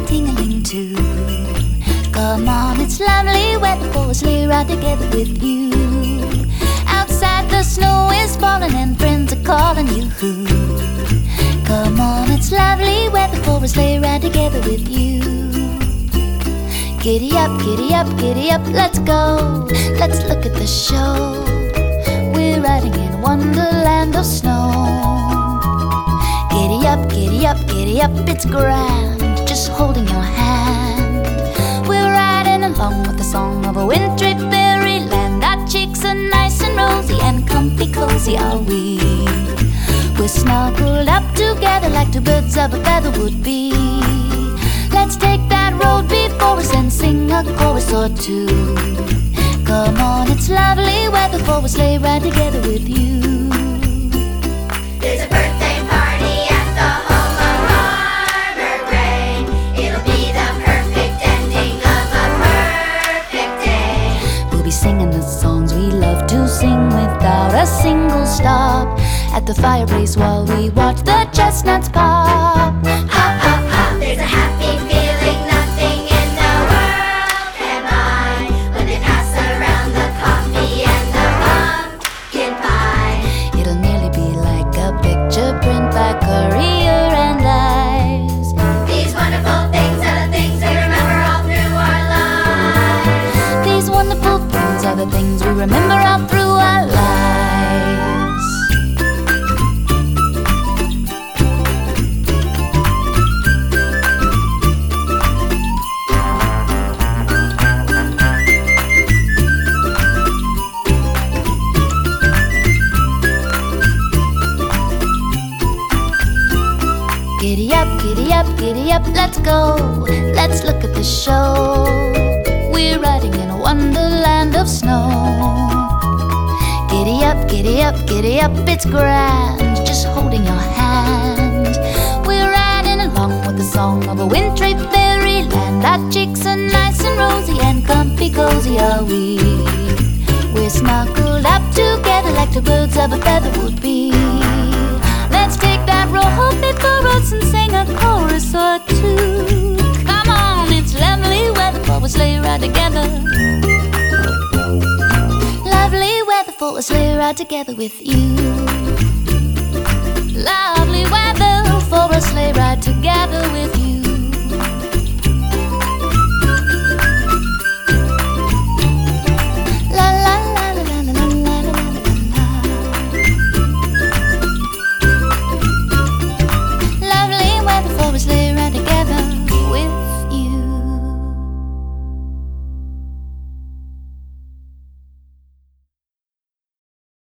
ting-a-ling too. Come on, it's lovely weather for a sleigh ride together with you. Outside the snow is falling and friends are calling you. Come on, it's lovely weather for a sleigh ride together with you. Giddy up, giddy up, giddy up, let's go. Let's look at the show. We're riding in wonderland of snow. Giddy up, giddy up, giddy up, it's grand, just holding your hand. We're riding along with the song of a wintry fairyland. Our cheeks are nice and rosy and comfy cozy are we. We're snuggled up together like two birds of a feather would be. Let's take that road before us and sing a chorus or two. Come on, it's lovely weather for a sleigh ride together with you. There's a birthday party at the home of Farmer Gray. It'll be the perfect ending of a perfect day. We'll be singing the songs we love to sing without a single stop at the fireplace while we watch the chestnuts pop. Ha ha ha, there's a happy feeling nothing in the world can buy when they pass around the coffee and the pumpkin pie. It'll nearly be like a picture print by Currier and Ives. These wonderful things are the things we remember all through our lives. These wonderful things are the things we remember all through our lives. Giddy up, giddy up, giddy up, let's go. Let's look at the show. We're riding in a wonderland of snow. Giddy up, giddy up, giddy up, it's grand, just holding your hand. We're riding along with the song of a wintry fairyland. Our cheeks are nice and rosy and comfy cozy are we. We're snuggled up together like two birds of a feather would be. Let's take that road before us and sing a chorus or two. Come on, it's lovely weather for a sleigh ride together. Lovely weather for a sleigh ride together with you. Lovely weather for a sleigh ride together with you.